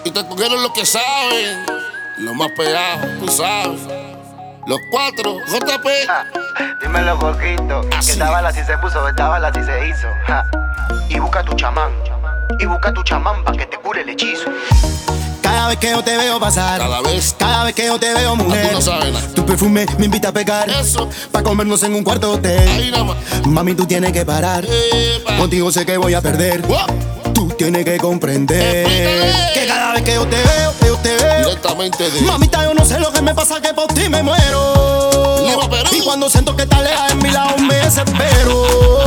Aquí te cogieron los que saben, los más pegados, tú sabes. Los cuatro, JP. Dímelo, Coquito. Así. Que esta bala si se puso, esta bala si se hizo. Y busca tu chamán. Y busca tu chamán pa' que te cure el hechizo. Cada vez que yo te veo pasar, Cada vez que yo te veo mujer, tú no sabes nada. tu perfume me invita a pecar. Eso. Pa' comernos en un cuarto hotel. Ahí nada más. Mami, tú tienes que parar. Epa. Contigo sé que voy a perder. Wow. Tú tienes que comprender Explícale. que cada vez que yo te veo, Directamente de mamita, yo no sé lo que me pasa, que por ti me muero. Lima, Perú. Y cuando siento que estás lejos en mi lado me desespero.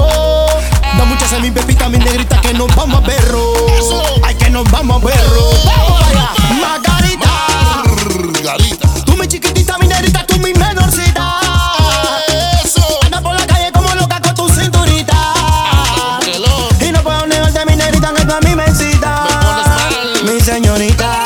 Da muchas en mi pepita, mi negrita, que nos vamos a verro. Eso. Ay, que nos vamos a verro. Vamos allá, Margarita. Margarita. Tú mi chiquitita, mi negrita, tú mi menorcita. Eso. Anda por la calle como loca con tu cinturita. Que lo Y no puedo negarte, mi negrita, que tú a mí me incita. me pones mal. Mi señorita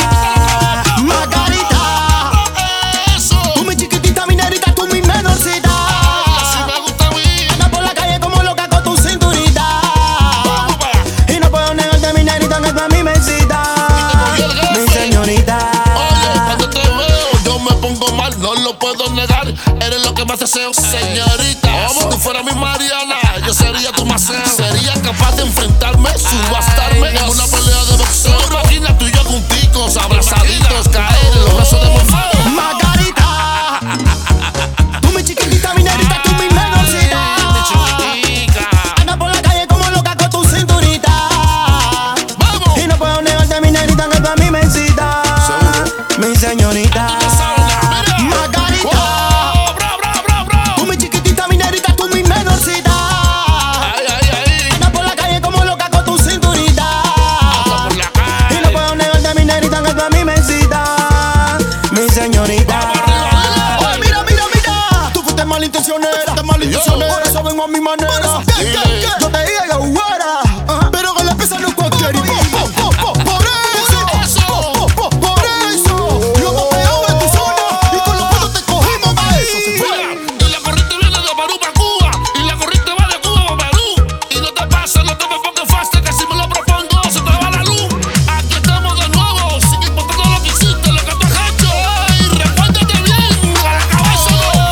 Margarita. Eso. Tú mi chiquitita, mi negrita, tú mi menorcita. Así me gusta a mí. Anda por la calle como loca con tu cinturita. Vamos para allá. Y no puedo negarte, mi negrita, que tú a mí me incita. Mi señorita. Oye, cuando te veo yo me pongo mal, no lo puedo negar. Eres lo que más deseo, señorita. Si tú fueras mi Mariana, yo sería tu Maceo. Sería capaz de enfrentarme, subastarme en una pelea de boxeo. Imagina tú y yo junticos, abrazaditos, caer en los brazos de Morfeo. Margarita. Tú mi chiquitita, mi negrita, tú mi menorcita. Chiquitica. Anda por la calle como loca con tu cinturita. Vamos. Y no puedo negarte, mi negrita, que tú a mí me incita. Mi señorita Margarita. Oh, bra, bra, bra, bra. Tú mi chiquitita, mi negrita, tú mi menorcita. Ay, ay, ay. Anda por la calle como loca con tu cinturita. Por la Y no calle. puedo negarte, mi negrita, que tú a mí me incita. Mi señorita. Oye, mira, mira, mira. Tú fuiste malintencionera, por eso vengo a mi manera. Dile. Yo te dije que jugara, pero con la pieza no cualquiera. Por eso, por eso. Lo hemos pegado en tu zona y con los pelos te cogimos pa' eso. Y la corriente viene de Perú para Cuba. Y la corriente va de Cuba para Perú. Y no te pases, no te me pongas fácil, que si me lo propongo se te va la luz. Aquí estamos de nuevo, sin importar lo que hiciste, lo que tú has hecho. Y recuérdate bien, a la cabeza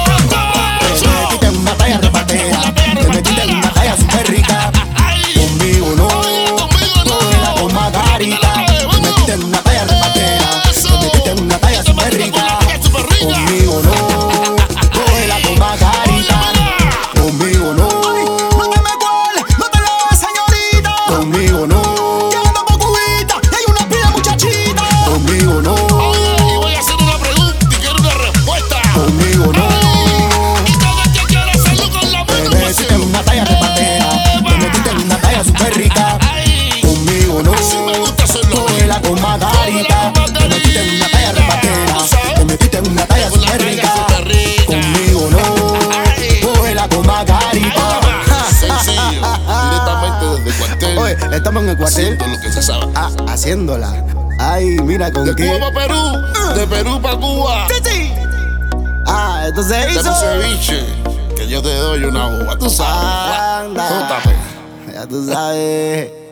Te metiste en una talla repartera, te metiste en una talla súper rica. Conmigo no, cógela con Margarita. Te metiste en una talla repartera, te metiste en una talla súper rica. Conmigo no, cógela con Margarita. Conmigo no, no te me cueles, no te lo hagas, señorita. Conmigo no, que ando por cubita y hay una pila muchachita. Conmigo no, Y voy a hacer una pregunta y quiero una respuesta. conmigo no. Y cada vez que quieras hacerlo con la Te mano, metiste en una talla repartera, te metiste en una talla súper rica. Ay, Conmigo no, así me gusta hacerlo. cógela con Margarita. Te metiste en una talla repartera, te metiste en una talla súper rica. Conmigo no, cógela con Margarita. Sencillo, directamente desde el cuartel. Oye, estamos en el cuartel Haciendo lo que se sabe. haciéndola. Ay, mira con De qué. Cuba para Perú, de Perú para Cuba. Sí. Entonces De hizo. tu ceviche, que yo te doy una uva, tú sabes. Anda. JP. Ya tú sabes.